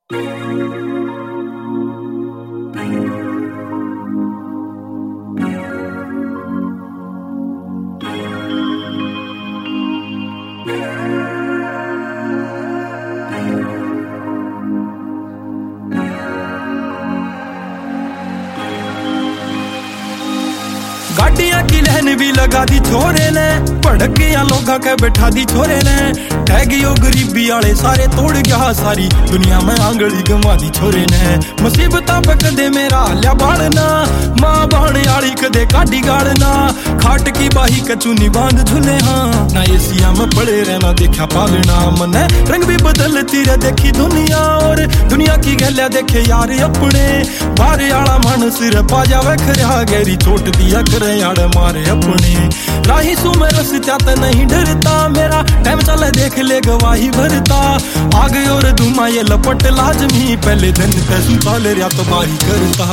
गाड़ियां की लहन भी लगा दी छोरे ने, भड़किया लोगा के बैठा दी छोरे ने। ठहगियो गरीबी आले सारे तोड़ गया, सारी दुनिया में आंगली गवा दी छोरे ने। मुसीबतां पे कदे मेरा हाल्या बाड़ना, मां बाण आली कदे काटी गाड़ना। खाट की बाही कचूनी बांध झूले हाँ, ना एसिया में पड़े रहना देखा पालना। मने रंग भी बदलती रह देखी दुनिया, और दुनिया की गलिया देखे यार अपने। बाहर आला मन सिर पा जावे खरिया, गहरी चोट दिया करे यार मारे अपने। राही सू में रस्ता ते नहीं डरता, मेरा टाइम चले देख ले गवाही भरता। आग और धुआं ये लपट लाजमी, पहले दिन पे सुताले रिया तो बाही करता।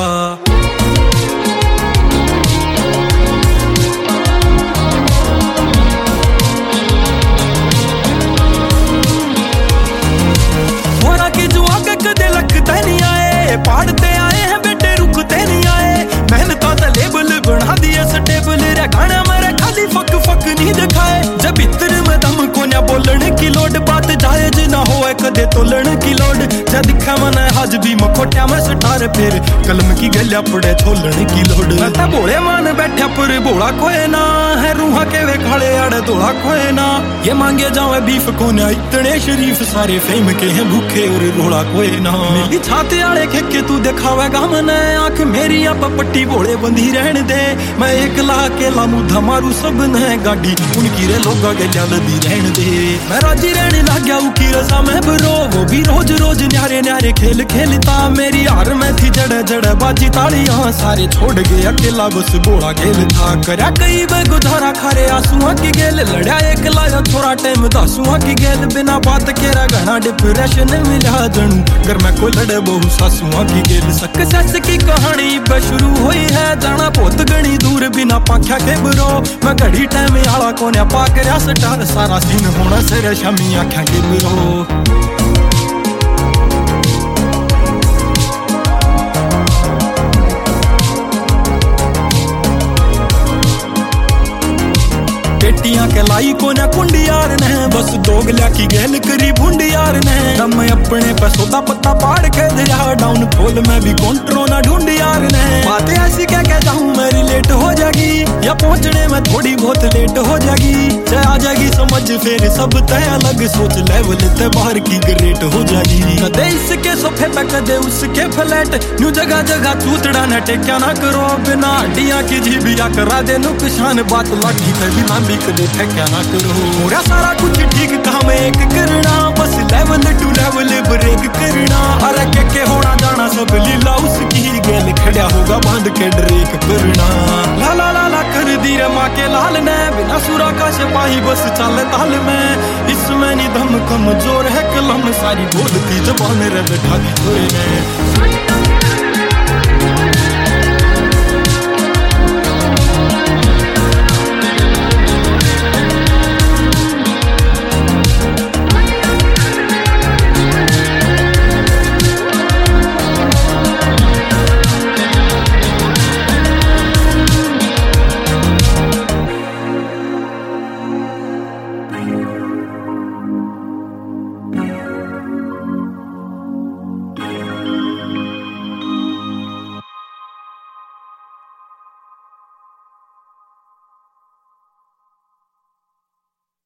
होरा की जो आगे कदे लगते नहीं आए, पहाड़ते आए हैं बेटे रुकते नहीं आए। मेहनता तो लेबल बना दिए स्टेबल रे, गाना मेरे खाली फक फक नहीं दिखाए। जब इतर में दम को ना बोलने की लोड, बात जायज ना होए कदे तोलने की लोड। जब दिखा मन हज भी मखोटिया में सटार, फिर कलम की गलिया पड़े छोलने की लोड। मैं बोले मान बैठा पर बोला कोई ना है, रूहा के वे खाले आड़े दोड़ा कोई ना। ये मांगे जावे बीफ को ना, इतने शरीफ सारे फेम के हैं भूखे और रोड़ा कोई ना। मेरी छाते आड़े खेके तू दिखावेगा मने, आंख मेरी आप पट्टी बोले बंधी रहने दे। मैं एक ला के लामू धमारू सब ने, गाड़ी उनकी रे लोगा गलिया लदी रहने दे। मैं राजी रहने लग गया उकी रजा में बरो, वो भी रोज रोज न्यारे न्यारे खेल खेलता। मेरी हार में थी जड़ जड़ बाजी तालियां, सारे छोड़ गए अकेला बस बोला खेल था। करया कई बे गुजारा खारे आंसुआ की गेल, लड़ा एक लाया थोड़ा टाइम दासुआ की गेल। बिना बात केरा घना डिप्रेशन मिला जनू, घर में को लड़े बहु सासुआ की गेल। सक्सेस की कहानी बे शुरू हुई है, जाना बहुत गणी दूर बिना पाख्या के बरो। मैं घड़ी टाइम आला कोने पा करया स्टार, सारा सीन होना सिर शामी आख्या के बरो। बेटियां के लाई कोने कुंडी यार ने, बस दोगलिया की गेल करी भुंडी यार ने। दम अपने पे सोदा पत्ता पाड़ के दिया, डाउन फॉल में भी कॉन्ट्रो ना ढूंढी यार ने। बातें ऐसी कह जाऊं मेरी लेट हो जाएगी, या पहुंचने में थोड़ी बहुत लेट हो जाएगी। चाहे आ जाएगी समझ फिर सब तय अलग, सोच लेवल ते बाहर की ग्रेट हो जाएगी। कदे इसके सोफे पे कदे उसके फ्लैट, न्यू जगह जगह चूतड़ा न टेक्या ना करो। बिना हड्डियां की जीबिया करा दे नुकसान, बात लाठी ते बिना कदे ठेक्या ना करो। पूरा सारा कुछ ठीक काम एक करना, बस लेवल टू लेवल ब्रेक करना। अरे के होना जाना सब लीला उसकी, गेल खड़ा होगा बांध के ड्रेक करना। ला ला ला ला कर दी रे माँ के लाल ने, बिना सुरा का सिपाही बस चले ताल में। इसमें नहीं दम कमजोर है कलम, सारी बोलती जबान रे बैठा दी छोरे ने।